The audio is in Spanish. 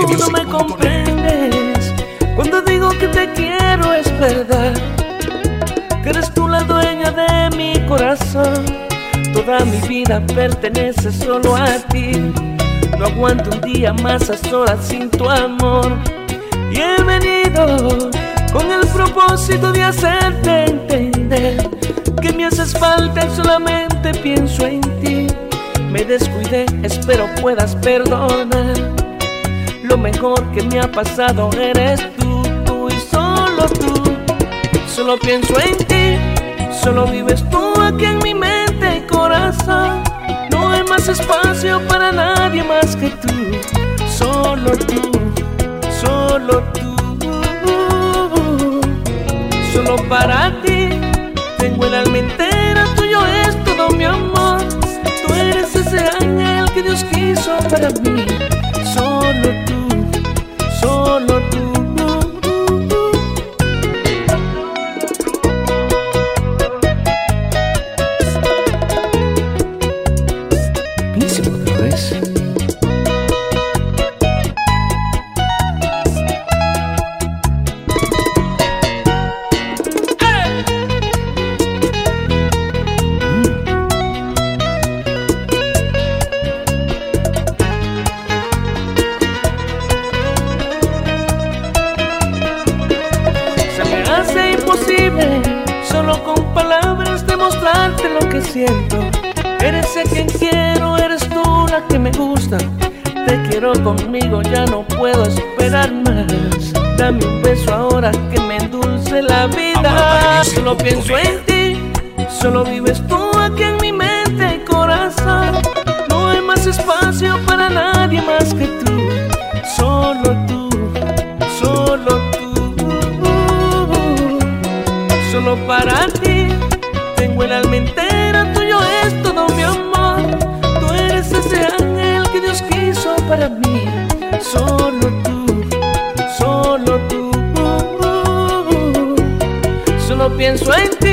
no me comprendes. Cuando digo que te quiero es verdad, que eres tú la dueña de mi corazón. Toda mi vida pertenece solo a ti. No aguanto un día más a solas sin tu amor. Y he venido con el propósito de hacerte entender que me haces falta y solamente pienso en ti. Me descuidé, espero puedas perdonar. Lo mejor que me ha pasado eres tú, tú y solo tú. Solo pienso en ti, solo vives tú aquí en mi mente y corazón. No hay más espacio para nadie más que tú. Solo tú, solo tú. Solo para ti tengo el alma entera, tuyo es todo mi amor. Tú eres ese ángel que Dios quiso para mí. Solo tú, solo tú. Piénselo otra vez. Hace imposible solo con palabras demostrarte lo que siento. Eres a quien quiero, eres tú la que me gusta. Te quiero conmigo, ya no puedo esperar más. Dame un beso ahora que me endulce la vida. Solo pienso en ti, solo vives tú aquí en mi mente y corazón. No hay más espacio para nadie más que tú. Solo tú, solo tú. Solo para ti tengo el alma entera, tuyo es todo mi amor. Tú eres ese ángel que Dios quiso para mí. Solo tú, solo tú. Solo pienso en ti.